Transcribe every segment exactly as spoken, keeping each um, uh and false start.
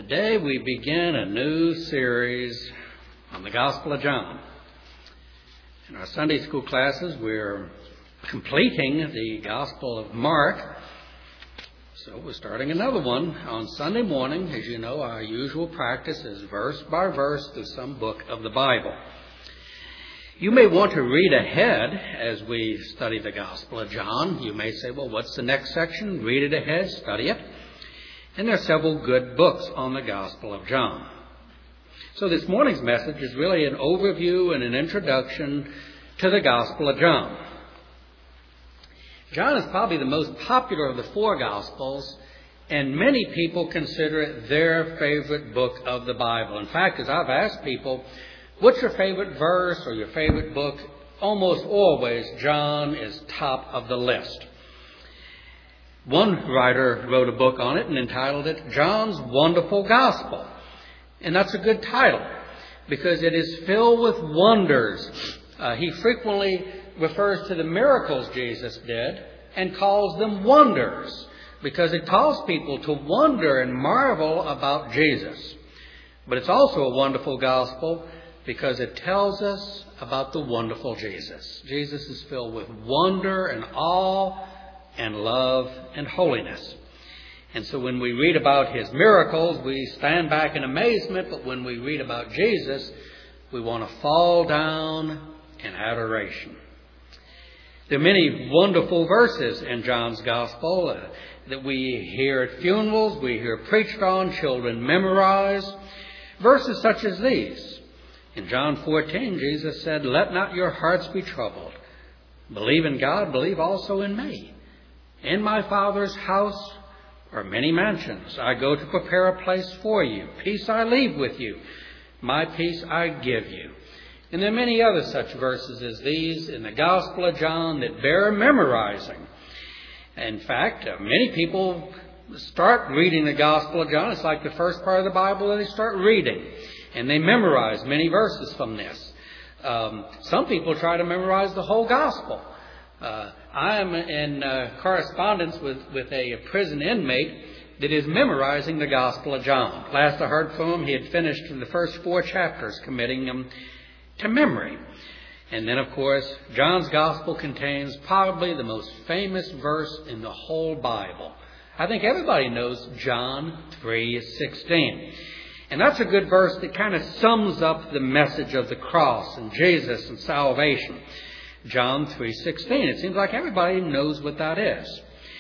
Today we begin a new series on the Gospel of John. In our Sunday school classes, we're completing the Gospel of Mark. So we're starting another one on Sunday morning. As you know, our usual practice is verse by verse through some book of the Bible. You may want to read ahead as we study the Gospel of John. You may say, well, what's the next section? Read it ahead, study it. And there are several good books on the Gospel of John. So this morning's message is really an overview and an introduction to the Gospel of John. John is probably the most popular of the four Gospels, and many people consider it their favorite book of the Bible. In fact, as I've asked people, what's your favorite verse or your favorite book? Almost always, John is top of the list. One writer wrote a book on it and entitled it John's Wonderful Gospel. And that's a good title because it is filled with wonders. Uh, he frequently refers to the miracles Jesus did and calls them wonders because it calls people to wonder and marvel about Jesus. But it's also a wonderful gospel because it tells us about the wonderful Jesus. Jesus is filled with wonder and awe and love and holiness. And so when we read about his miracles, we stand back in amazement, but when we read about Jesus, we want to fall down in adoration. There are many wonderful verses in John's Gospel uh, that we hear at funerals, we hear preached on, children memorize. Verses such as these. In John fourteen, Jesus said, "Let not your hearts be troubled. Believe in God, believe also in me. In my Father's house are many mansions. I go to prepare a place for you. Peace I leave with you. My peace I give you." And there are many other such verses as these in the Gospel of John that bear memorizing. In fact, uh, many people start reading the Gospel of John. It's like the first part of the Bible that they start reading. And they memorize many verses from this. Um, some people try to memorize the whole Gospel. Uh, I am in uh, correspondence with, with a prison inmate that is memorizing the Gospel of John. Last I heard from him, he had finished the first four chapters, committing them to memory. And then, of course, John's Gospel contains probably the most famous verse in the whole Bible. I think everybody knows John three sixteen. And that's a good verse that kind of sums up the message of the cross and Jesus and salvation. John three sixteen. It seems like everybody knows what that is.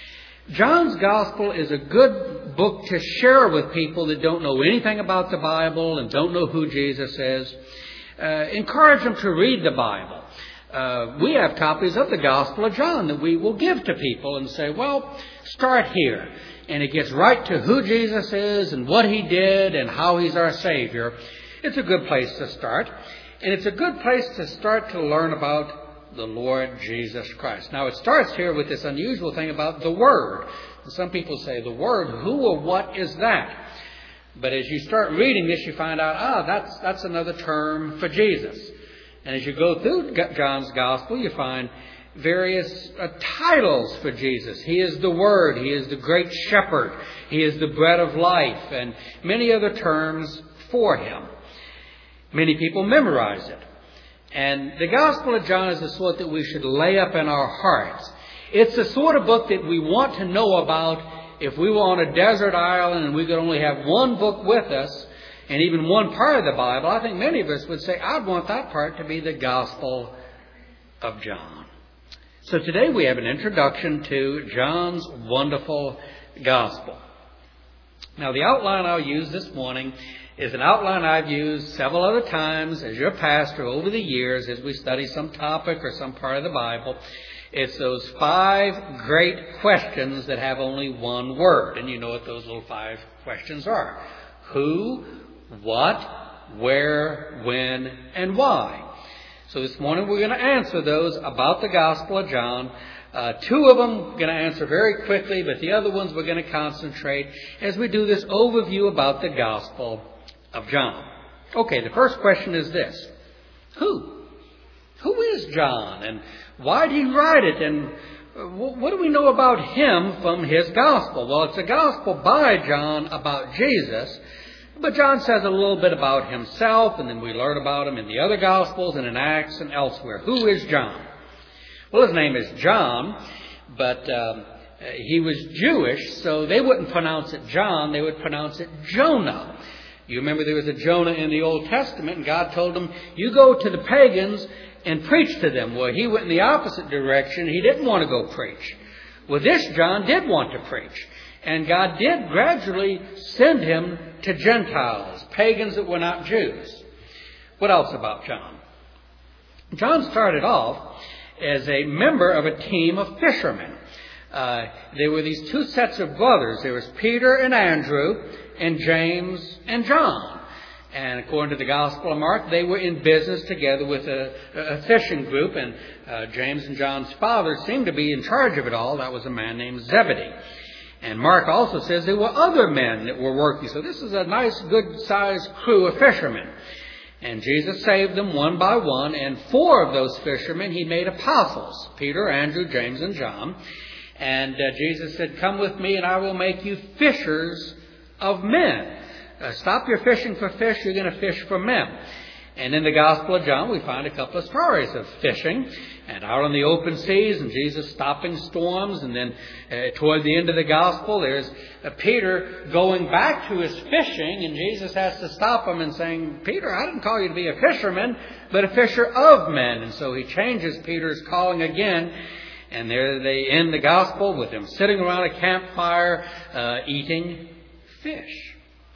John's Gospel is a good book to share with people that don't know anything about the Bible and don't know who Jesus is. Uh, encourage them to read the Bible. Uh, we have copies of the Gospel of John that we will give to people and say, well, start here. And it gets right to who Jesus is and what he did and how he's our Savior. It's a good place to start. And it's a good place to start to learn about the Lord Jesus Christ. Now, it starts here with this unusual thing about the Word. And some people say, the Word, who or what is that? But as you start reading this, you find out, ah, that's, that's another term for Jesus. And as you go through John's Gospel, you find various uh, titles for Jesus. He is the Word. He is the great shepherd. He is the bread of life. And many other terms for him. Many people memorize it. And the Gospel of John is the sort that we should lay up in our hearts. It's the sort of book that we want to know about if we were on a desert island and we could only have one book with us and even one part of the Bible. I think many of us would say, I'd want that part to be the Gospel of John. So today we have an introduction to John's wonderful Gospel. Now the outline I'll use this morning is an outline I've used several other times as your pastor over the years as we study some topic or some part of the Bible. It's those five great questions that have only one word. And you know what those little five questions are. Who, what, where, when, and why. So this morning we're going to answer those about the Gospel of John. Uh, two of them we're going to answer very quickly, but the other ones we're going to concentrate as we do this overview about the Gospel of John. Okay, the first question is this. Who? Who is John? And why did he write it? And what do we know about him from his Gospel? Well, it's a Gospel by John about Jesus, But John says a little bit about himself, and then we learn about him in the other Gospels and in Acts and elsewhere. Who is John? Well, his name is John, but um, he was Jewish, so they wouldn't pronounce it John, they would pronounce it Jonah. You remember there was a Jonah in the Old Testament, and God told him, you go to the pagans and preach to them. Well, he went in the opposite direction. He didn't want to go preach. Well, this John did want to preach. And God did gradually send him to Gentiles, pagans that were not Jews. What else about John? John started off as a member of a team of fishermen. Uh, there were these two sets of brothers. There was Peter and Andrew, and James and John. And according to the Gospel of Mark, they were in business together with a, a fishing group. And uh, James and John's father seemed to be in charge of it all. That was a man named Zebedee. And Mark also says there were other men that were working. So this is a nice, good-sized crew of fishermen. And Jesus saved them one by one. And four of those fishermen he made apostles: Peter, Andrew, James, and John. And uh, Jesus said, come with me and I will make you fishers of men. Uh, stop your fishing for fish, you're going to fish for men. And in the Gospel of John, we find a couple of stories of fishing and out on the open seas and Jesus stopping storms. And then uh, toward the end of the Gospel, there's uh, Peter going back to his fishing, and Jesus has to stop him and saying, Peter, I didn't call you to be a fisherman, but a fisher of men. And so he changes Peter's calling again. And there they end the Gospel with him sitting around a campfire uh, eating fish.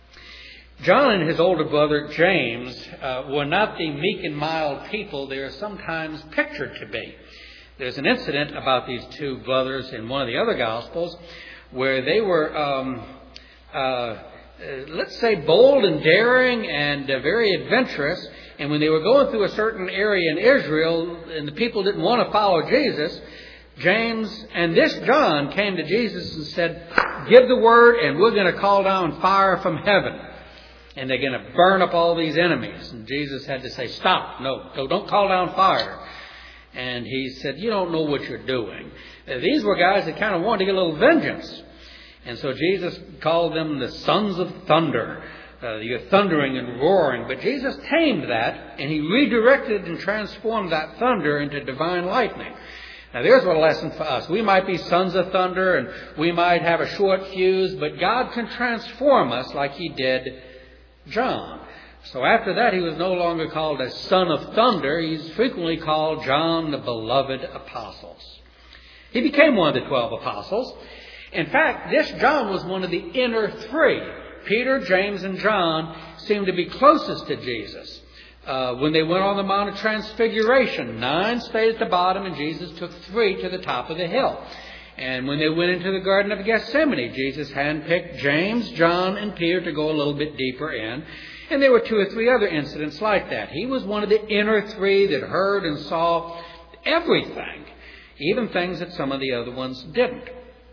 John and his older brother James uh, were not the meek and mild people they are sometimes pictured to be. There's an incident about these two brothers in one of the other Gospels where they were, um, uh, let's say, bold and daring and uh, very adventurous. And when they were going through a certain area in Israel and the people didn't want to follow Jesus, James and this John came to Jesus and said, give the word and we're going to call down fire from heaven. And they're going to burn up all these enemies. And Jesus had to say, stop, no, don't call down fire. And he said, you don't know what you're doing. Uh, these were guys that kind of wanted to get a little vengeance. And so Jesus called them the sons of thunder. Uh, you're thundering and roaring. But Jesus tamed that, and he redirected and transformed that thunder into divine lightning. Now, there's a lesson for us. We might be sons of thunder, and we might have a short fuse, but God can transform us like he did John. So after that, he was no longer called a son of thunder. He's frequently called John the beloved apostles. He became one of the twelve apostles. In fact, this John was one of the inner three. Peter, James, and John seemed to be closest to Jesus. Uh, when they went on the Mount of Transfiguration, nine stayed at the bottom and Jesus took three to the top of the hill. And when they went into the Garden of Gethsemane, Jesus handpicked James, John, and Peter to go a little bit deeper in. And there were two or three other incidents like that. He was one of the inner three that heard and saw everything, even things that some of the other ones didn't.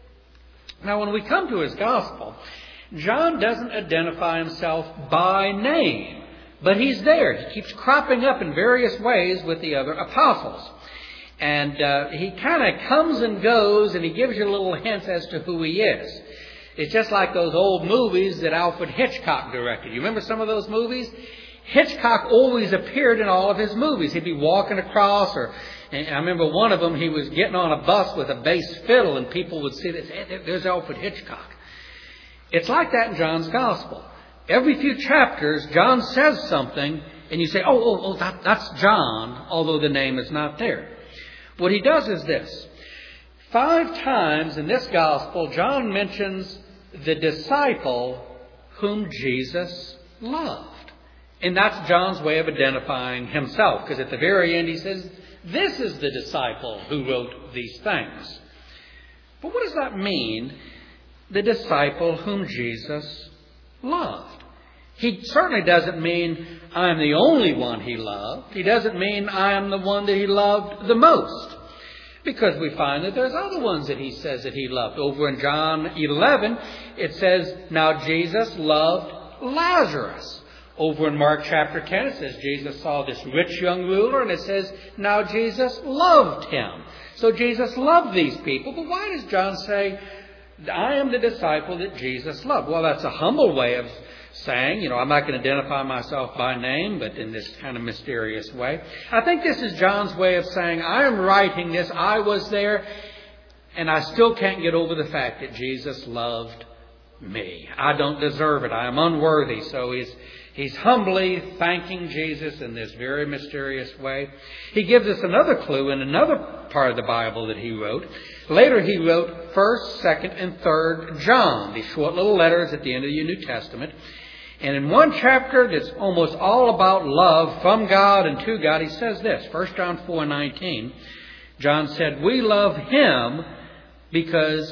Now, when we come to his gospel, John doesn't identify himself by name, but he's there. He keeps cropping up in various ways with the other apostles. And uh, he kind of comes and goes, and he gives you little hints as to who he is. It's just like those old movies that Alfred Hitchcock directed. You remember some of those movies? Hitchcock always appeared in all of his movies. He'd be walking across, or and I remember one of them, he was getting on a bus with a bass fiddle, and people would see this, hey, there's Alfred Hitchcock. It's like that in John's Gospel. Every few chapters, John says something, and you say, oh, oh, oh that, that's John, although the name is not there. What he does is this. Five times in this gospel, John mentions the disciple whom Jesus loved. And that's John's way of identifying himself, because at the very end he says, this is the disciple who wrote these things. But what does that mean, the disciple whom Jesus loved? He certainly doesn't mean I am the only one he loved. He doesn't mean I am the one that he loved the most. Because we find that there's other ones that he says that he loved. Over in John eleven, it says, now Jesus loved Lazarus. Over in Mark chapter ten, it says Jesus saw this rich young ruler, and it says, now Jesus loved him. So Jesus loved these people. But why does John say I am the disciple that Jesus loved. Well, that's a humble way of saying, you know, I'm not going to identify myself by name, but in this kind of mysterious way. I think this is John's way of saying, I am writing this, I was there, and I still can't get over the fact that Jesus loved me. I don't deserve it. I am unworthy. So he's he's humbly thanking Jesus in this very mysterious way. He gives us another clue in another part of the Bible that he wrote. Later he wrote first, second, and third John, these short little letters at the end of the New Testament. And in one chapter that's almost all about love from God and to God, he says this, First John four nineteen. John said, we love him because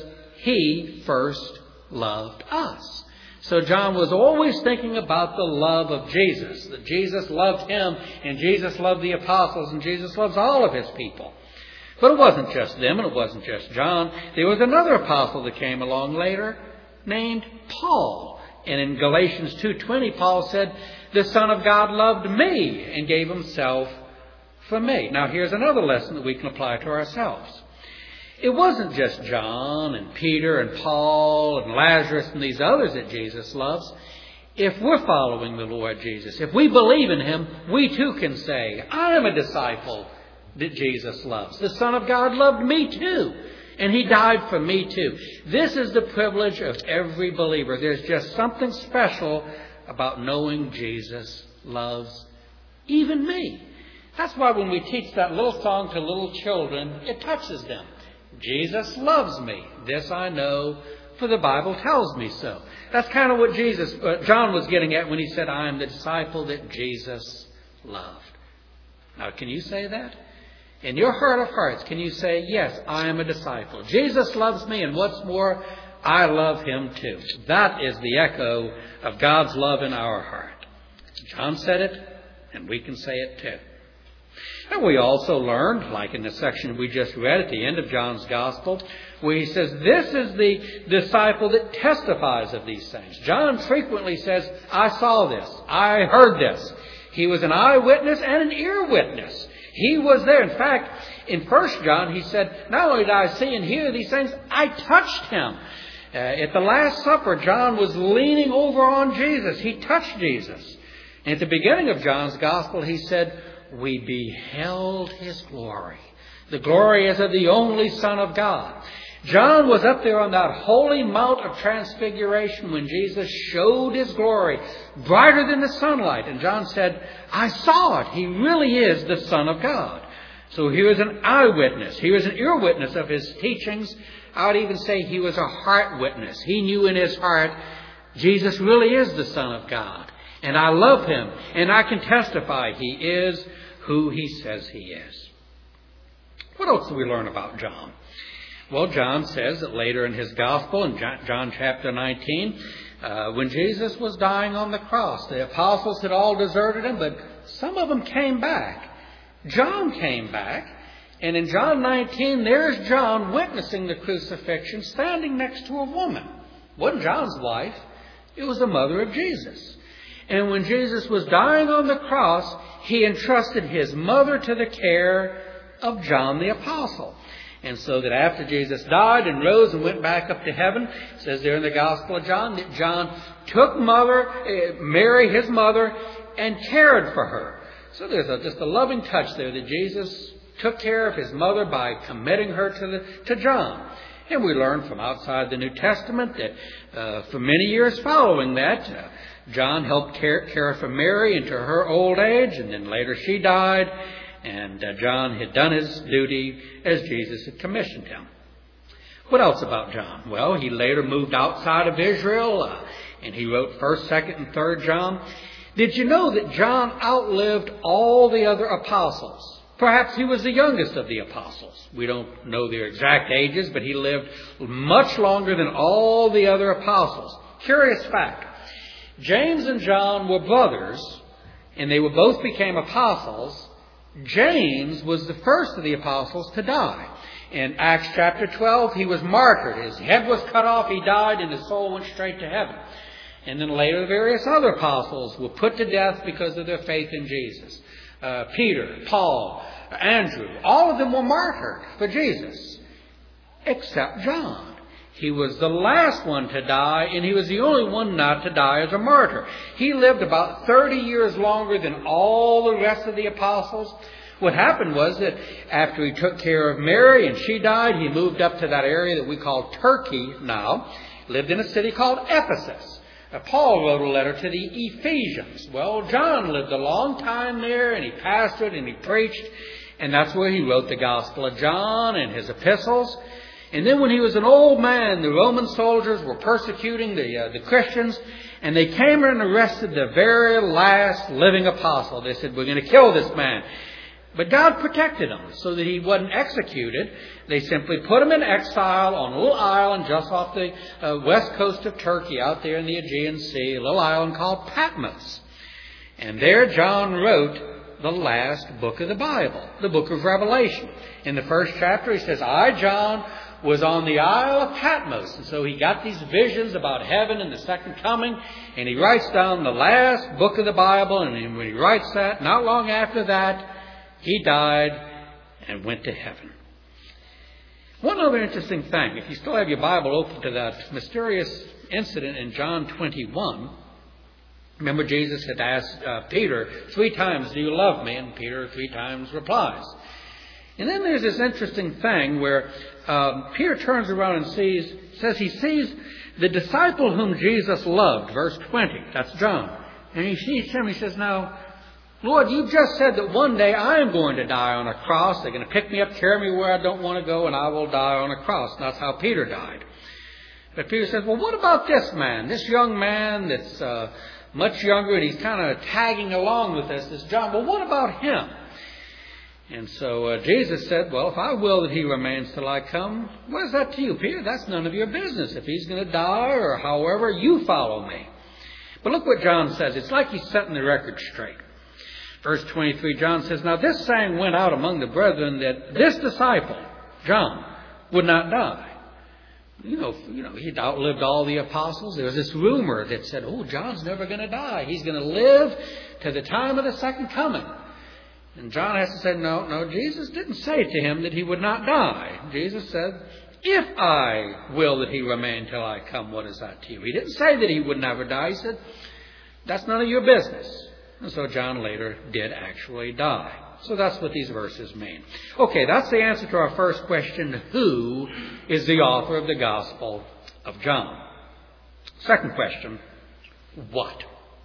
he first loved us. So John was always thinking about the love of Jesus, that Jesus loved him and Jesus loved the apostles and Jesus loves all of his people. But it wasn't just them and it wasn't just John. There was another apostle that came along later named Paul. And in Galatians two twenty, Paul said, the Son of God loved me and gave himself for me. Now here's another lesson that we can apply to ourselves. It wasn't just John and Peter and Paul and Lazarus and these others that Jesus loves. If we're following the Lord Jesus, if we believe in him, we too can say, I am a disciple that Jesus loves. The Son of God loved me too. And he died for me too. This is the privilege of every believer. There's just something special about knowing Jesus loves even me. That's why when we teach that little song to little children, it touches them. Jesus loves me. This I know, for the Bible tells me so. That's kind of what Jesus, uh, John was getting at when he said, I am the disciple that Jesus loved. Now, can you say that? In your heart of hearts, can you say, yes, I am a disciple. Jesus loves me, and what's more, I love him too. That is the echo of God's love in our heart. John said it, and we can say it too. And we also learned, like in the section we just read at the end of John's Gospel, where he says, this is the disciple that testifies of these things. John frequently says, I saw this, I heard this. He was an eyewitness and an ear witness. He was there. In fact, in First John, he said, not only did I see and hear these things, I touched him. Uh, at the Last Supper, John was leaning over on Jesus. He touched Jesus. And at the beginning of John's Gospel, he said, we beheld his glory. The glory as of the only Son of God. John was up there on that holy Mount of Transfiguration when Jesus showed his glory, brighter than the sunlight. And John said, I saw it. He really is the Son of God. So he was an eyewitness. He was an ear witness of his teachings. I would even say he was a heart witness. He knew in his heart, Jesus really is the Son of God. And I love him. And I can testify he is who he says he is. What else do we learn about John? Well, John says that later in his gospel, in John chapter nineteen, uh, when Jesus was dying on the cross, the apostles had all deserted him, but some of them came back. John came back, and in John nineteen, there's John witnessing the crucifixion, standing next to a woman. It wasn't John's wife, it was the mother of Jesus. And when Jesus was dying on the cross, he entrusted his mother to the care of John the apostle. And so that after Jesus died and rose and went back up to heaven, it says there in the Gospel of John that John took mother, uh, Mary, his mother, and cared for her. So there's a, just a loving touch there that Jesus took care of his mother by committing her to, the, to John. And we learn from outside the New Testament that uh, for many years following that, uh, John helped care, care for Mary into her old age, and then later she died. And uh, John had done his duty as Jesus had commissioned him. What else about John? Well, he later moved outside of Israel, uh, and he wrote first, second, and third John. Did you know that John outlived all the other apostles? Perhaps he was the youngest of the apostles. We don't know their exact ages, but he lived much longer than all the other apostles. Curious fact. James and John were brothers, and they were both became apostles. James was the first of the apostles to die. In Acts chapter twelve, he was martyred. His head was cut off, he died, and his soul went straight to heaven. And then later, various other apostles were put to death because of their faith in Jesus. Uh, Peter, Paul, Andrew, all of them were martyred for Jesus, except John. He was the last one to die, and he was the only one not to die as a martyr. He lived about thirty years longer than all the rest of the apostles. What happened was that after he took care of Mary and she died, he moved up to that area that we call Turkey now. Lived in a city called Ephesus. Uh, Paul wrote a letter to the Ephesians. Well, John lived a long time there, and he pastored and he preached, and that's where he wrote the Gospel of John and his epistles. And then when he was an old man, the Roman soldiers were persecuting the uh, the Christians, and they came and arrested the very last living apostle. They said, we're going to kill this man. But God protected him so that he wasn't executed. They simply put him in exile on a little island just off the uh, west coast of Turkey, out there in the Aegean Sea, a little island called Patmos. And there John wrote the last book of the Bible, the book of Revelation. In the first chapter he says, I, John, was on the Isle of Patmos. And so he got these visions about heaven and the second coming, and he writes down the last book of the Bible, and when he writes that, not long after that, he died and went to heaven. One other interesting thing, if you still have your Bible open to that mysterious incident in John twenty-one, remember Jesus had asked uh, Peter three times, do you love me? And Peter three times replies. And then there's this interesting thing where um, Peter turns around and sees, says he sees the disciple whom Jesus loved, verse twenty, that's John. And he sees him, he says, now, Lord, you just said that one day I am going to die on a cross. They're going to pick me up, carry me where I don't want to go, and I will die on a cross. And that's how Peter died. But Peter says, well, what about this man, this young man that's uh, much younger, and he's kind of tagging along with us, this John. Well, what about him? And so uh, Jesus said, well, if I will that he remains till I come, what is that to you, Peter? That's none of your business. If he's going to die or however, you follow me. But look what John says. It's like he's setting the record straight. Verse twenty-three, John says, now this saying went out among the brethren that this disciple, John, would not die. You know, you know, he'd outlived all the apostles. There was this rumor that said, oh, John's never going to die. He's going to live to the time of the second coming. And John has to say, no, no, Jesus didn't say to him that he would not die. Jesus said, if I will that he remain till I come, what is that to you? He didn't say that he would never die. He said, that's none of your business. And so John later did actually die. So that's what these verses mean. Okay, that's the answer to our first question. Who is the author of the Gospel of John? Second question, what?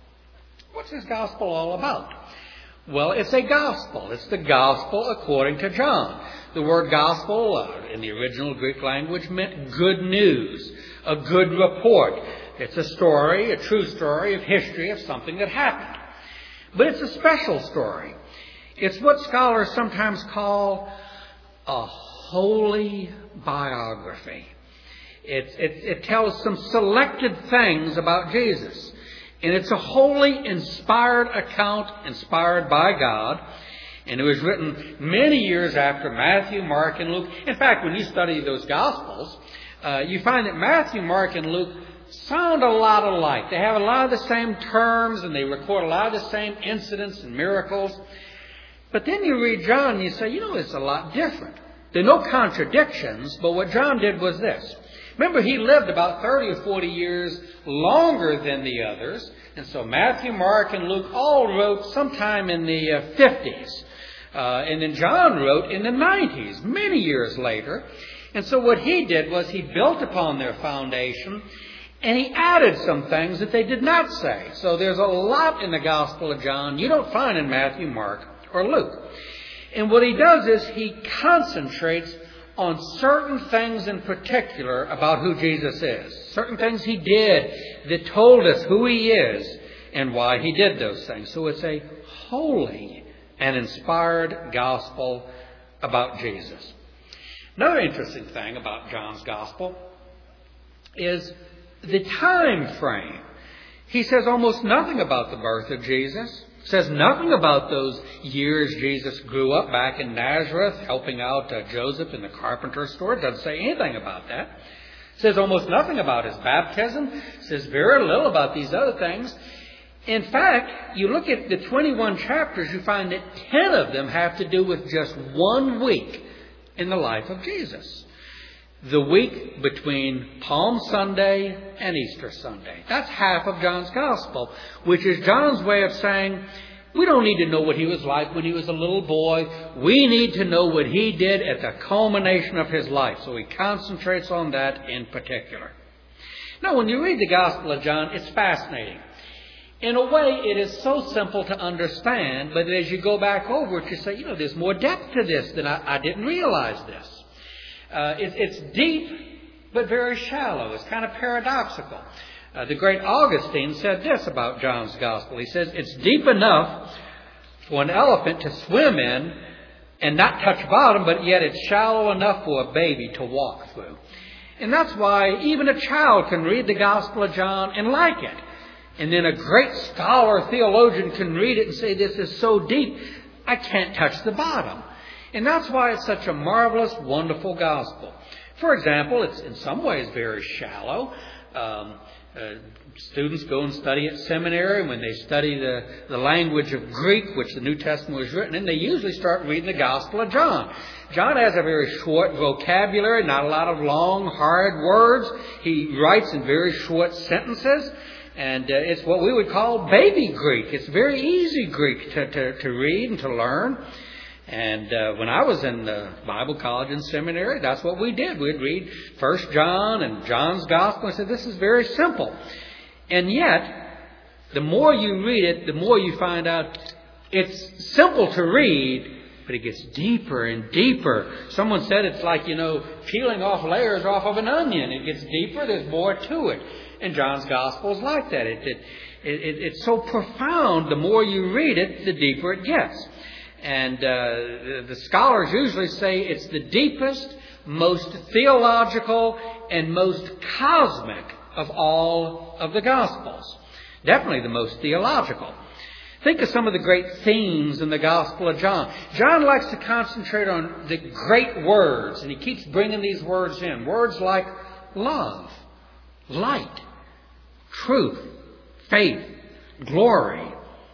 What's this Gospel all about? Well, it's a gospel. It's the gospel according to John. The word gospel uh, in the original Greek language meant good news, a good report. It's a story, a true story of history of something that happened. But it's a special story. It's what scholars sometimes call a holy biography. It, it, it tells some selected things about Jesus. And it's a wholly inspired account, inspired by God. And it was written many years after Matthew, Mark, and Luke. In fact, when you study those Gospels, uh, you find that Matthew, Mark, and Luke sound a lot alike. They have a lot of the same terms, and they record a lot of the same incidents and miracles. But then you read John, and you say, you know, it's a lot different. There are no contradictions, but what John did was this. Remember, he lived about thirty or forty years longer than the others. And so Matthew, Mark, and Luke all wrote sometime in the uh, fifties. Uh, and then John wrote in the nineties, many years later. And so what he did was he built upon their foundation, and he added some things that they did not say. So there's a lot in the Gospel of John you don't find in Matthew, Mark, or Luke. And what he does is he concentrates on certain things in particular about who Jesus is. Certain things he did that told us who he is and why he did those things. So it's a holy and inspired gospel about Jesus. Another interesting thing about John's gospel is the time frame. He says almost nothing about the birth of Jesus. Says nothing about those years Jesus grew up back in Nazareth, helping out uh, Joseph in the carpenter store. It doesn't say anything about that. Says almost nothing about his baptism. Says very little about these other things. In fact, you look at the twenty-one chapters, you find that ten of them have to do with just one week in the life of Jesus. the week between Palm Sunday and Easter Sunday. That's half of John's Gospel, which is John's way of saying, we don't need to know what he was like when he was a little boy. We need to know what he did at the culmination of his life. So he concentrates on that in particular. Now, when you read the Gospel of John, it's fascinating. In a way, it is so simple to understand, but as you go back over it, you say, you know, there's more depth to this than I, I didn't realize this. Uh, it, it's deep, but very shallow. It's kind of paradoxical. Uh, the great Augustine said this about John's Gospel. He says, it's deep enough for an elephant to swim in and not touch bottom, but yet it's shallow enough for a baby to walk through. And that's why even a child can read the Gospel of John and like it. And then a great scholar, theologian can read it and say, this is so deep, I can't touch the bottom. And that's why it's such a marvelous, wonderful gospel. For example, it's in some ways very shallow. Um, uh, students go and study at seminary. When they study the, the language of Greek, which the New Testament was written in, they usually start reading the Gospel of John. John has a very short vocabulary, not a lot of long, hard words. He writes in very short sentences. And uh, it's what we would call baby Greek. It's very easy Greek to, to, to read and to learn. And uh, when I was in the Bible college and seminary, that's what we did. We'd read First John and John's Gospel and said, this is very simple. And yet, the more you read it, the more you find out it's simple to read, but it gets deeper and deeper. Someone said it's like, you know, peeling off layers off of an onion. It gets deeper, there's more to it. And John's Gospel is like that. It, it, it, it's so profound. The more you read it, the deeper it gets. And uh, the scholars usually say it's the deepest, most theological, and most cosmic of all of the Gospels. Definitely the most theological. Think of some of the great themes in the Gospel of John. John likes to concentrate on the great words, and he keeps bringing these words in. Words like love, light, truth, faith, glory,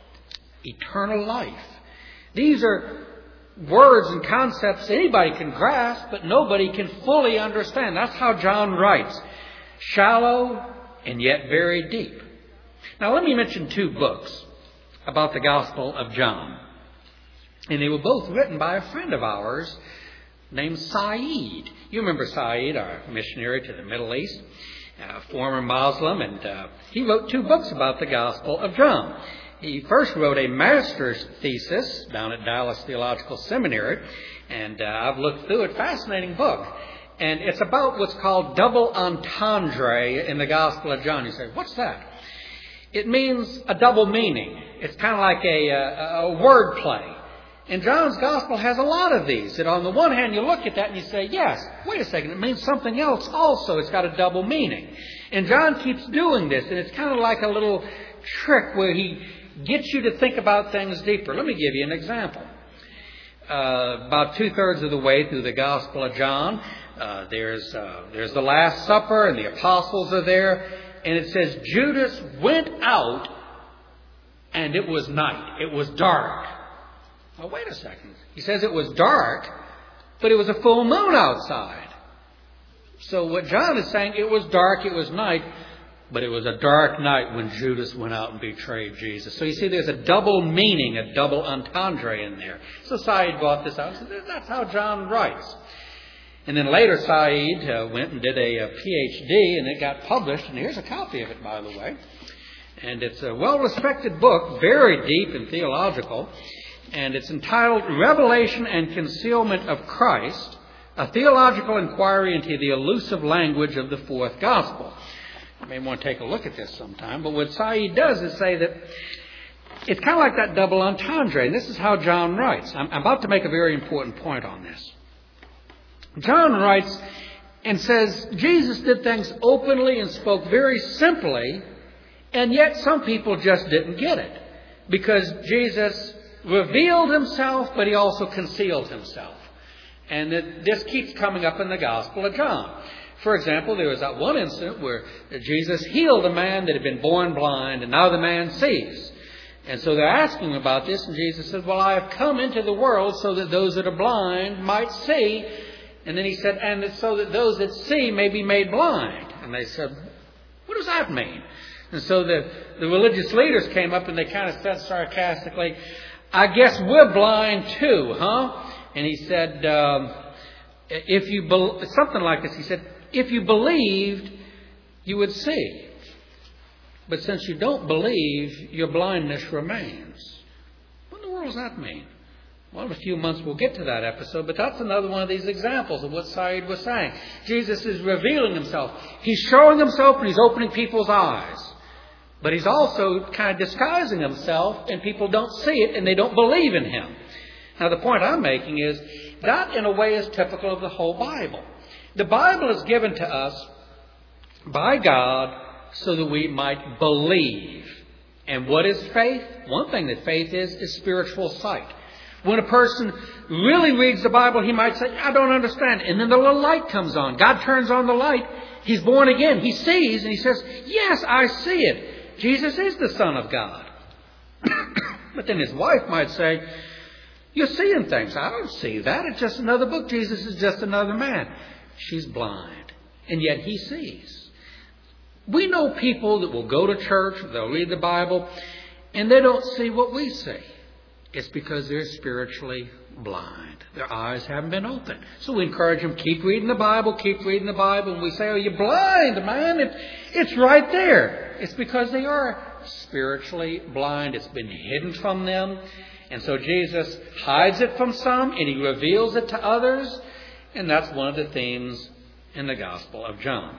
eternal life. These are words and concepts anybody can grasp, but nobody can fully understand. That's how John writes. Shallow and yet very deep. Now let me mention two books about the Gospel of John. And they were both written by a friend of ours named Said. You remember Said, our missionary to the Middle East, a former Muslim, and uh, he wrote two books about the Gospel of John. He first wrote a master's thesis down at Dallas Theological Seminary, and uh, I've looked through it. Fascinating book. And it's about what's called double entendre in the Gospel of John. You say, what's that? It means a double meaning. It's kind of like a, a, a word play. And John's Gospel has a lot of these. That on the one hand, you look at that and you say, yes, wait a second, it means something else also. It's got a double meaning. And John keeps doing this, and it's kind of like a little trick where he gets you to think about things deeper. Let me give you an example. Uh, about two-thirds of the way through the Gospel of John, uh, there's uh, there's the Last Supper, and the apostles are there. And it says, Judas went out, and it was night. It was dark. Well, wait a second. He says it was dark, but it was a full moon outside. So what John is saying, it was dark, it was night, but it was a dark night when Judas went out and betrayed Jesus. So you see, there's a double meaning, a double entendre in there. So Said brought this out and said, that's how John writes. And then later Said uh, went and did a, a P H D, and it got published. And here's a copy of it, by the way. And it's a well-respected book, very deep and theological. And it's entitled Revelation and Concealment of Christ, a Theological Inquiry into the Elusive Language of the Fourth Gospel. You may want to take a look at this sometime. But what Said does is say that it's kind of like that double entendre. And this is how John writes. I'm about to make a very important point on this. John writes and says Jesus did things openly and spoke very simply, and yet some people just didn't get it. Because Jesus revealed himself, but he also concealed himself. And that this keeps coming up in the Gospel of John. For example, there was that one incident where Jesus healed a man that had been born blind, and now the man sees. And so they're asking about this, and Jesus says, well, I have come into the world so that those that are blind might see. And then he said, and it's so that those that see may be made blind. And they said, what does that mean? And so the, the religious leaders came up and they kind of said sarcastically, I guess we're blind too, huh? And he said, um, if you, be- something like this, he said, if you believed, you would see. But since you don't believe, your blindness remains. What in the world does that mean? Well, in a few months we'll get to that episode, but that's another one of these examples of what Said was saying. Jesus is revealing himself. He's showing himself and he's opening people's eyes. But he's also kind of disguising himself, and people don't see it and they don't believe in him. Now, the point I'm making is that in a way is typical of the whole Bible. The Bible is given to us by God so that we might believe. And what is faith? One thing that faith is, is spiritual sight. When a person really reads the Bible, he might say, I don't understand. And then the little light comes on. God turns on the light. He's born again. He sees and he says, yes, I see it. Jesus is the Son of God. But then his wife might say, you're seeing things. I don't see that. It's just another book. Jesus is just another man. She's blind. And yet he sees. We know people that will go to church, they'll read the Bible, and they don't see what we see. It's because they're spiritually blind. Their eyes haven't been opened. So we encourage them, keep reading the Bible, keep reading the Bible. And we say, oh, you're blind, man. It, it's right there. It's because they are spiritually blind. It's been hidden from them. And so Jesus hides it from some and he reveals it to others. And that's one of the themes in the Gospel of John.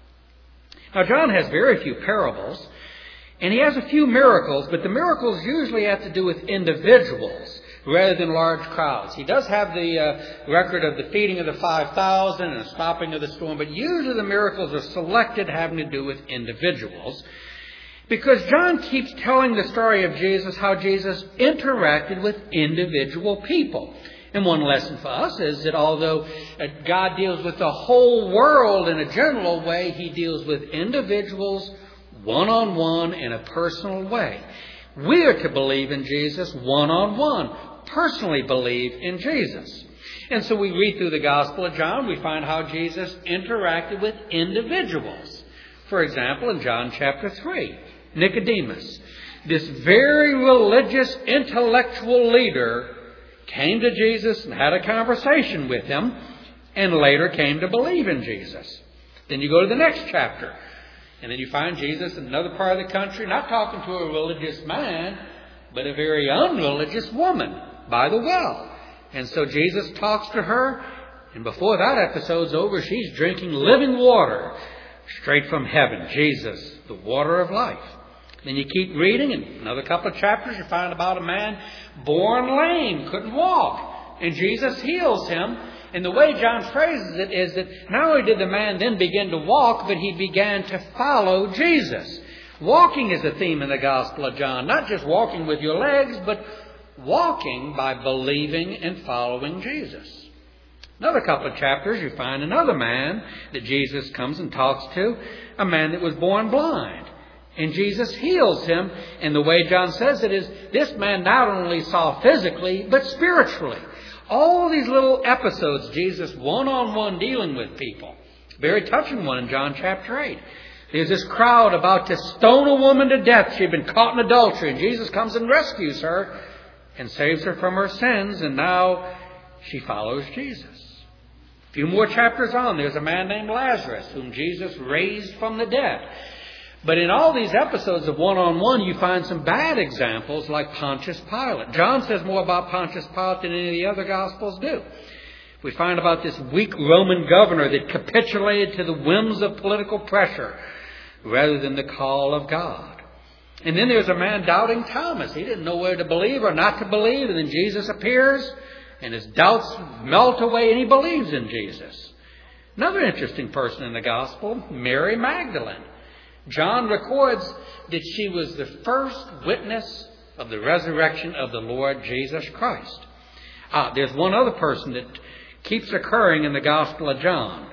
Now, John has very few parables. And he has a few miracles, but the miracles usually have to do with individuals rather than large crowds. He does have the uh, record of the feeding of the five thousand and the stopping of the storm, but usually the miracles are selected having to do with individuals. Because John keeps telling the story of Jesus, how Jesus interacted with individual people. And one lesson for us is that although God deals with the whole world in a general way, he deals with individuals one-on-one in a personal way. We are to believe in Jesus one-on-one, personally believe in Jesus. And so we read through the Gospel of John, we find how Jesus interacted with individuals. For example, in John chapter three, Nicodemus, this very religious, intellectual leader, came to Jesus and had a conversation with him, and later came to believe in Jesus. Then you go to the next chapter. And then you find Jesus in another part of the country, not talking to a religious man, but a very unreligious woman by the well. And so Jesus talks to her, and before that episode's over, she's drinking living water straight from heaven. Jesus, the water of life. Then you keep reading, and another couple of chapters, you find about a man born lame, couldn't walk. And Jesus heals him. And the way John phrases it is that not only did the man then begin to walk, but he began to follow Jesus. Walking is a theme in the Gospel of John. Not just walking with your legs, but walking by believing and following Jesus. Another couple of chapters, you find another man that Jesus comes and talks to, a man that was born blind. And Jesus heals him. And the way John says it is, this man not only saw physically, but spiritually. All these little episodes, Jesus one-on-one dealing with people. Very touching one in John chapter eight. There's this crowd about to stone a woman to death. She'd been caught in adultery. And Jesus comes and rescues her and saves her from her sins. And now she follows Jesus. A few more chapters on, there's a man named Lazarus whom Jesus raised from the dead. But in all these episodes of one-on-one, you find some bad examples like Pontius Pilate. John says more about Pontius Pilate than any of the other Gospels do. We find about this weak Roman governor that capitulated to the whims of political pressure rather than the call of God. And then there's a man doubting Thomas. He didn't know whether to believe or not to believe. And then Jesus appears and his doubts melt away and he believes in Jesus. Another interesting person in the Gospel, Mary Magdalene. John records that she was the first witness of the resurrection of the Lord Jesus Christ. Ah, there's one other person that keeps occurring in the Gospel of John.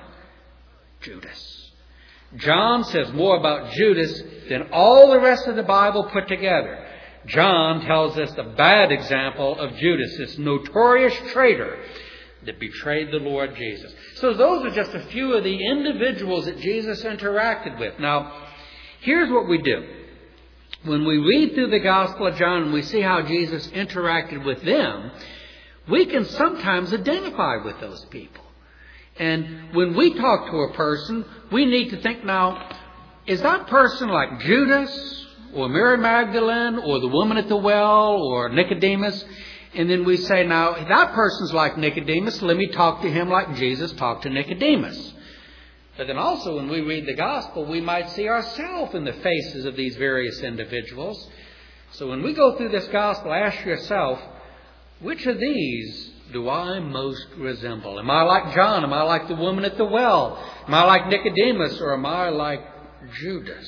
Judas. John says more about Judas than all the rest of the Bible put together. John tells us the bad example of Judas, this notorious traitor that betrayed the Lord Jesus. So those are just a few of the individuals that Jesus interacted with. Now, here's what we do. When we read through the Gospel of John and we see how Jesus interacted with them, we can sometimes identify with those people. And when we talk to a person, we need to think, now, is that person like Judas or Mary Magdalene or the woman at the well or Nicodemus? And then we say, now, if that person's like Nicodemus, let me talk to him like Jesus talked to Nicodemus. But then also when we read the Gospel, we might see ourselves in the faces of these various individuals. So when we go through this Gospel, ask yourself, which of these do I most resemble? Am I like John? Am I like the woman at the well? Am I like Nicodemus? Or am I like Judas?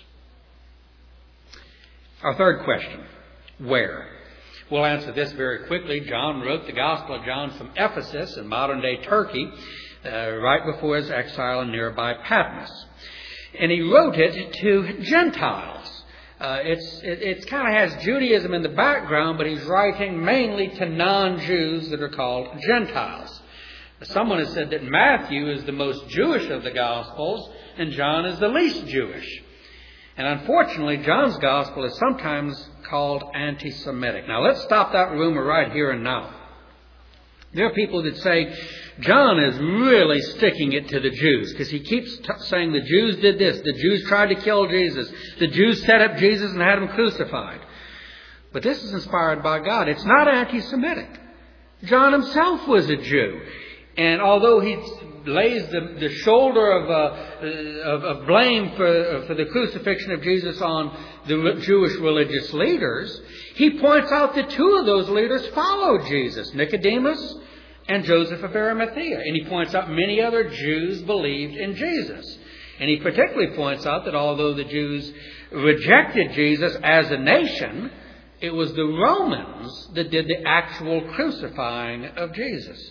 Our third question, where? We'll answer this very quickly. John wrote the Gospel of John from Ephesus in modern-day Turkey, uh, right before his exile in nearby Patmos. And he wrote it to Gentiles. Uh, it's, it it's kind of has Judaism in the background, but he's writing mainly to non-Jews that are called Gentiles. Someone has said that Matthew is the most Jewish of the Gospels, and John is the least Jewish. And unfortunately, John's Gospel is sometimes called anti-Semitic. Now, let's stop that rumor right here and now. There are people that say John is really sticking it to the Jews because he keeps t- saying the Jews did this. The Jews tried to kill Jesus. The Jews set up Jesus and had him crucified. But this is inspired by God. It's not anti-Semitic. John himself was a Jew. And although he lays the, the shoulder of, uh, of, of blame for, uh, for the crucifixion of Jesus on the Jewish religious leaders, he points out that two of those leaders followed Jesus, Nicodemus and Joseph of Arimathea. And he points out many other Jews believed in Jesus. And he particularly points out that although the Jews rejected Jesus as a nation, it was the Romans that did the actual crucifying of Jesus.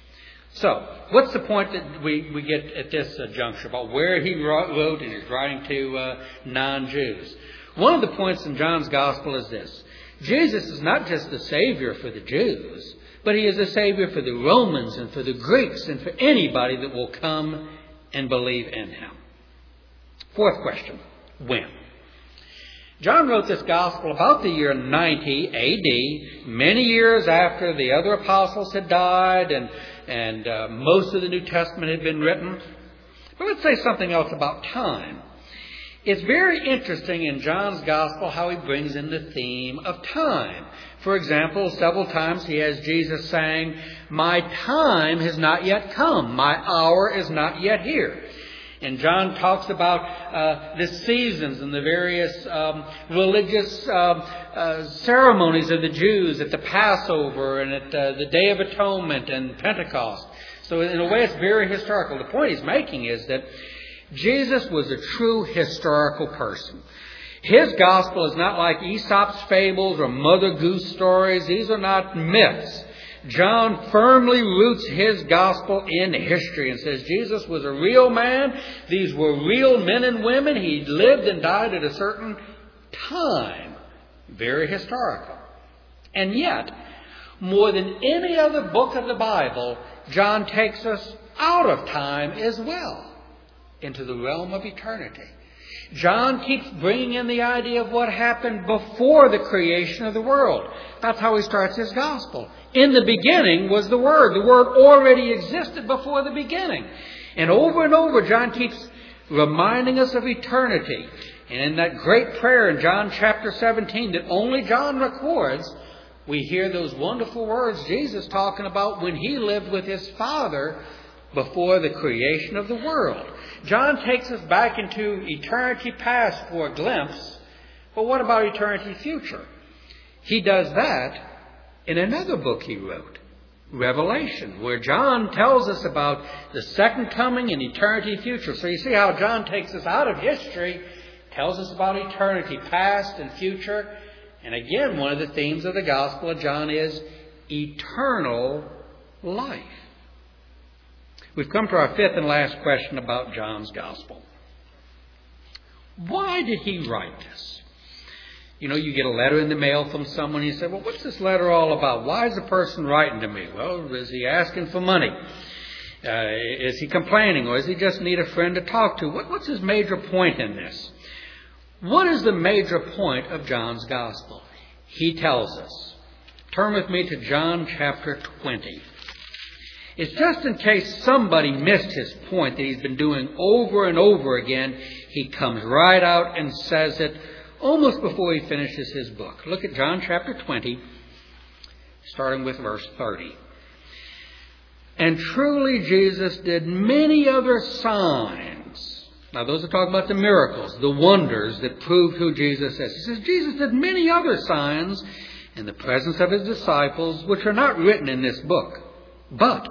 So, what's the point that we, we get at this uh, juncture about where he wrote and is writing to uh, non-Jews? One of the points in John's Gospel is this. Jesus is not just the Savior for the Jews, but he is the Savior for the Romans and for the Greeks and for anybody that will come and believe in him. Fourth question, when? John wrote this Gospel about the year ninety A D, many years after the other apostles had died and And uh, most of the New Testament had been written. But let's say something else about time. It's very interesting in John's Gospel how he brings in the theme of time. For example, several times he has Jesus saying, "My time has not yet come. My hour is not yet here." And John talks about uh, the seasons and the various um, religious um, uh, ceremonies of the Jews at the Passover and at uh, the Day of Atonement and Pentecost. So in a way it's very historical. The point he's making is that Jesus was a true historical person. His gospel is not like Aesop's fables or Mother Goose stories. These are not myths. John firmly roots his gospel in history and says Jesus was a real man. These were real men and women. He lived and died at a certain time. Very historical. And yet, more than any other book of the Bible, John takes us out of time as well, into the realm of eternity. John keeps bringing in the idea of what happened before the creation of the world. That's how he starts his gospel. In the beginning was the Word. The Word already existed before the beginning. And over and over, John keeps reminding us of eternity. And in that great prayer in John chapter seventeen that only John records, we hear those wonderful words Jesus talking about when he lived with his Father before the creation of the world. John takes us back into eternity past for a glimpse, but what about eternity future? He does that in another book he wrote, Revelation, where John tells us about the second coming and eternity future. So you see how John takes us out of history, tells us about eternity past and future. And again, one of the themes of the Gospel of John is eternal life. We've come to our fifth and last question about John's Gospel. Why did he write this? You know, you get a letter in the mail from someone, and you say, well, what's this letter all about? Why is the person writing to me? Well, is he asking for money? Uh, is he complaining, or does he just need a friend to talk to? What, what's his major point in this? What is the major point of John's Gospel? He tells us. Turn with me to John chapter twenty. It's just in case somebody missed his point that he's been doing over and over again. He comes right out and says it almost before he finishes his book. Look at John chapter twenty, starting with verse thirty. And truly Jesus did many other signs. Now those are talking about the miracles, the wonders that proved who Jesus is. He says Jesus did many other signs in the presence of his disciples, which are not written in this book. But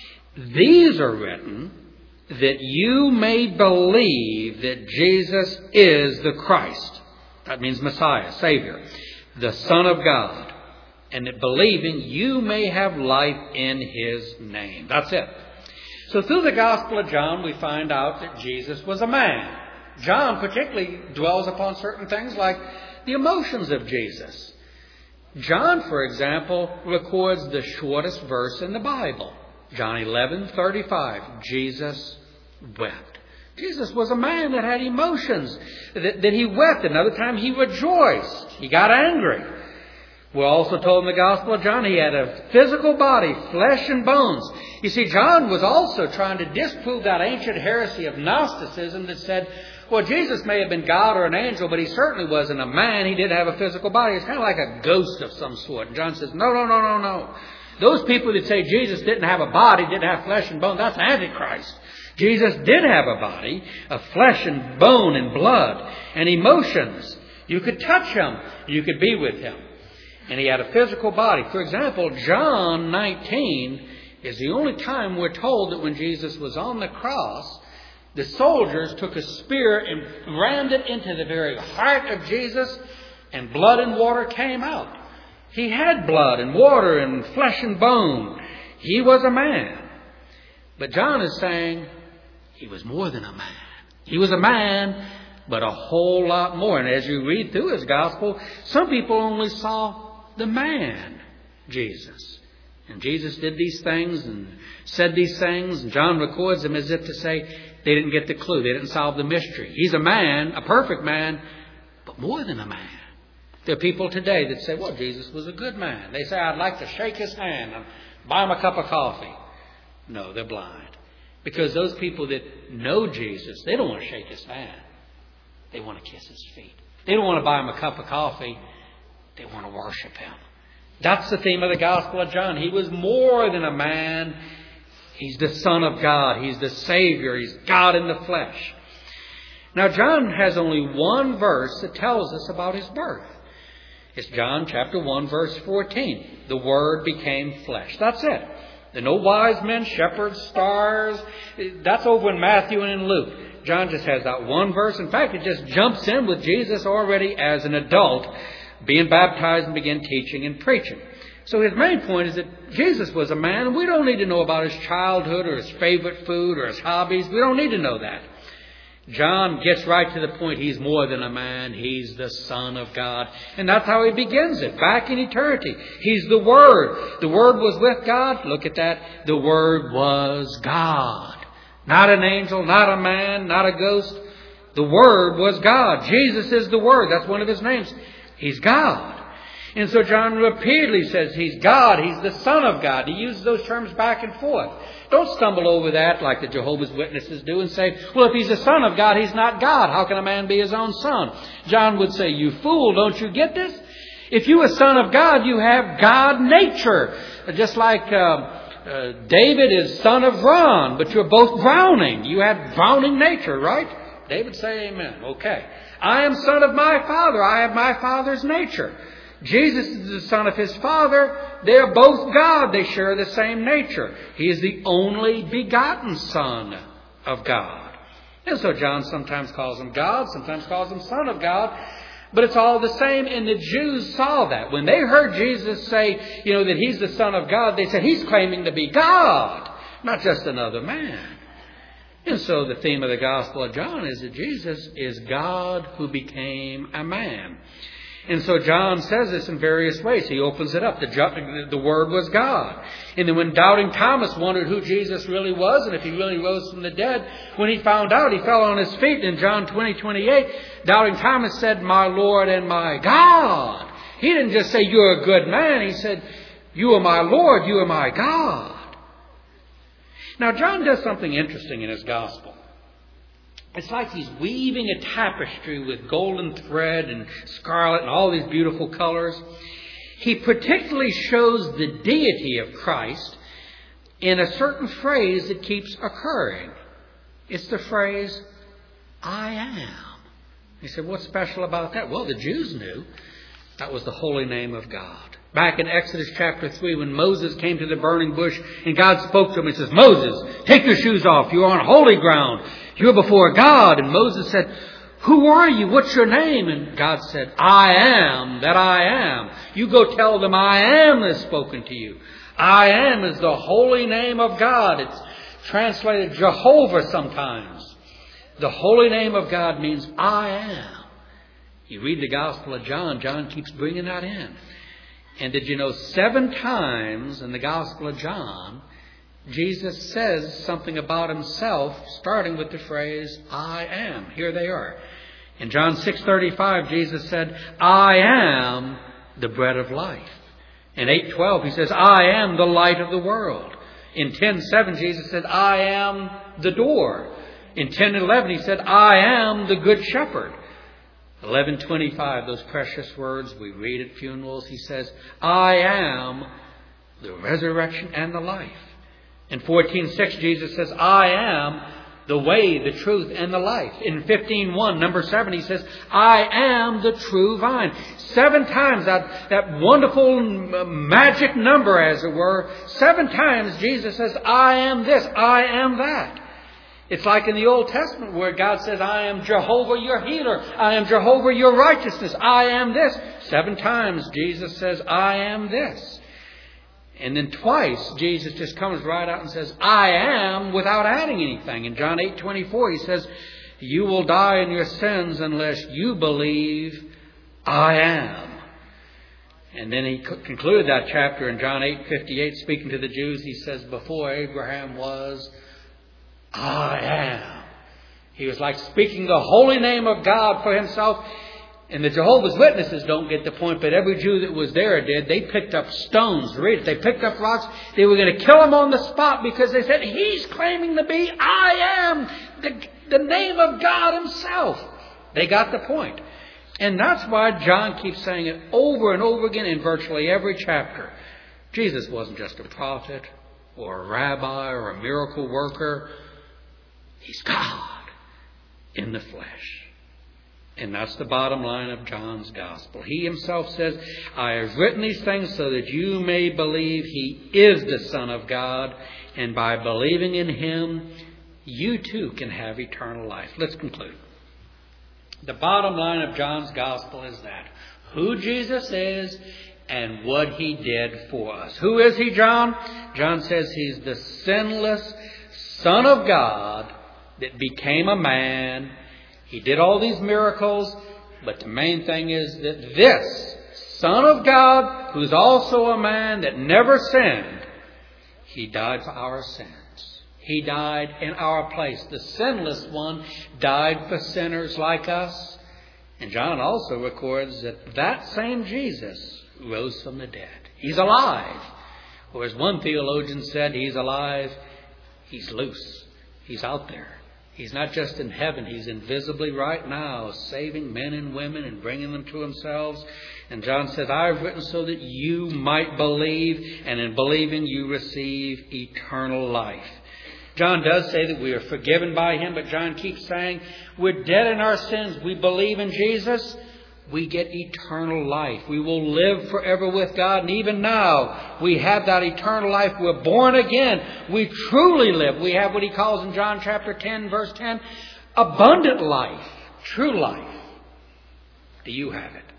these are written that you may believe that Jesus is the Christ. That means Messiah, Savior, the Son of God. And that believing you may have life in his name. That's it. So through the Gospel of John, we find out that Jesus was a man. John particularly dwells upon certain things like the emotions of Jesus. John, for example, records the shortest verse in the Bible. John eleven thirty-five, Jesus wept. Jesus was a man that had emotions, that, that he wept. Another time he rejoiced. He got angry. We're also told in the Gospel of John he had a physical body, flesh and bones. You see, John was also trying to disprove that ancient heresy of Gnosticism that said, well, Jesus may have been God or an angel, but he certainly wasn't a man. He did have a physical body. It's kind of like a ghost of some sort. And John says, no, no, no, no, no. Those people that say Jesus didn't have a body, didn't have flesh and bone, that's Antichrist. Jesus did have a body of flesh and bone and blood and emotions. You could touch him. You could be with him. And he had a physical body. For example, John nineteen is the only time we're told that when Jesus was on the cross, the soldiers took a spear and rammed it into the very heart of Jesus, and blood and water came out. He had blood and water and flesh and bone. He was a man. But John is saying he was more than a man. He was a man, but a whole lot more. And as you read through his gospel, some people only saw the man, Jesus. And Jesus did these things and said these things. And John records them as if to say they didn't get the clue. They didn't solve the mystery. He's a man, a perfect man, but more than a man. There are people today that say, well, Jesus was a good man. They say, I'd like to shake his hand and buy him a cup of coffee. No, they're blind. Because those people that know Jesus, they don't want to shake his hand. They want to kiss his feet. They don't want to buy him a cup of coffee. They want to worship him. That's the theme of the Gospel of John. He was more than a man. He's the Son of God. He's the Savior. He's God in the flesh. Now, John has only one verse that tells us about his birth. It's John chapter one, verse fourteen. The Word became flesh. That's it. There are no wise men, shepherds, stars. That's over in Matthew and in Luke. John just has that one verse. In fact, it just jumps in with Jesus already as an adult, being baptized and begin teaching and preaching. So his main point is that Jesus was a man, and we don't need to know about his childhood or his favorite food or his hobbies. We don't need to know that. John gets right to the point. He's more than a man. He's the Son of God. And that's how he begins it, back in eternity. He's the Word. The Word was with God. Look at that. The Word was God. Not an angel, not a man, not a ghost. The Word was God. Jesus is the Word. That's one of his names. He's God. And so John repeatedly says he's God. He's the Son of God. He uses those terms back and forth. Don't stumble over that like the Jehovah's Witnesses do and say, well, if he's the Son of God, he's not God. How can a man be his own son? John would say, you fool, don't you get this? If you're a son of God, you have God nature. Just like uh, uh, David is son of Ron, but you're both drowning. You have drowning nature, right? David say amen. Okay. I am son of my father. I have my father's nature. Jesus is the son of his Father. They are both God. They share the same nature. He is the only begotten Son of God. And so John sometimes calls him God, sometimes calls him Son of God. But it's all the same. And the Jews saw that. When they heard Jesus say, you know, that he's the Son of God, they said he's claiming to be God, not just another man. And so the theme of the Gospel of John is that Jesus is God who became a man. And so John says this in various ways. He opens it up. The, the Word was God. And then when doubting Thomas wondered who Jesus really was and if he really rose from the dead, when he found out, he fell on his feet. In John twenty, twenty-eight, doubting Thomas said, "My Lord and my God." He didn't just say, "You're a good man." He said, "You are my Lord. You are my God." Now, John does something interesting in his gospel. It's like he's weaving a tapestry with golden thread and scarlet and all these beautiful colors. He particularly shows the deity of Christ in a certain phrase that keeps occurring. It's the phrase, "I am." He said, what's special about that? Well, the Jews knew that was the holy name of God. Back in Exodus chapter three, when Moses came to the burning bush and God spoke to him, He says, "Moses, take your shoes off. You're on holy ground. You're before God." And Moses said, "Who are you? What's your name?" And God said, "I am that I am." You go tell them I am has spoken to you. I am is the holy name of God. It's translated Jehovah sometimes. The holy name of God means I am. You read the Gospel of John, John keeps bringing that in. And did you know seven times in the Gospel of John, Jesus says something about himself, starting with the phrase, "I am." Here they are. In John six thirty-five, Jesus said, "I am the bread of life." In eight twelve, he says, "I am the light of the world." In ten seven, Jesus said, "I am the door." In ten eleven, he said, "I am the good shepherd." eleven twenty-five, those precious words we read at funerals, he says, "I am the resurrection and the life." In fourteen six, Jesus says, "I am the way, the truth, and the life." In fifteen one, number seven, he says, "I am the true vine." Seven times, that, that wonderful magic number, as it were, seven times Jesus says, "I am this, I am that." It's like in the Old Testament where God says, "I am Jehovah your healer. I am Jehovah your righteousness. I am this." Seven times Jesus says, "I am this." And then twice Jesus just comes right out and says, "I am," without adding anything. In John eight twenty-four, he says, "You will die in your sins unless you believe I am." And then he concluded that chapter in John eight fifty-eight, speaking to the Jews. He says, "Before Abraham was, I am." He was like speaking the holy name of God for himself. And the Jehovah's Witnesses don't get the point, but every Jew that was there did. They picked up stones. Read it. They picked up rocks. They were going to kill him on the spot because they said, "He's claiming to be I am, the, the name of God himself." They got the point. And that's why John keeps saying it over and over again in virtually every chapter. Jesus wasn't just a prophet or a rabbi or a miracle worker. He's God in the flesh. And that's the bottom line of John's gospel. He himself says, "I have written these things so that you may believe He is the Son of God, and by believing in Him, you too can have eternal life." Let's conclude. The bottom line of John's gospel is that who Jesus is and what He did for us. Who is He, John? John says He's the sinless Son of God that became a man. He did all these miracles, but the main thing is that this Son of God, who's also a man that never sinned, He died for our sins. He died in our place. The sinless one died for sinners like us. And John also records that that same Jesus rose from the dead. He's alive. Or as one theologian said, He's alive, He's loose. He's out there. He's not just in heaven. He's invisibly right now saving men and women and bringing them to Himself. And John says, "I've written so that you might believe, and in believing you receive eternal life." John does say that we are forgiven by Him, but John keeps saying we're dead in our sins. We believe in Jesus, we get eternal life. We will live forever with God. And even now, we have that eternal life. We're born again. We truly live. We have what He calls in John chapter ten, verse ten, abundant life, true life. Do you have it?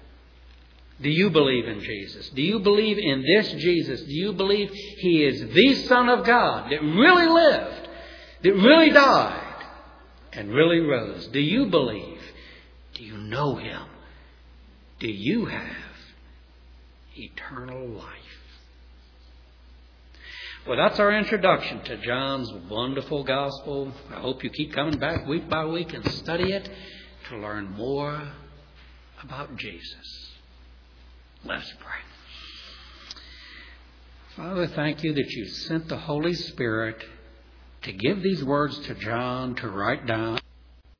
Do you believe in Jesus? Do you believe in this Jesus? Do you believe He is the Son of God that really lived, that really died, and really rose? Do you believe? Do you know Him? do you have eternal life? Well, that's our introduction to John's wonderful gospel. I hope you keep coming back week by week and study it to learn more about Jesus. Let's pray. Father, thank you that you sent the Holy Spirit to give these words to John to write down.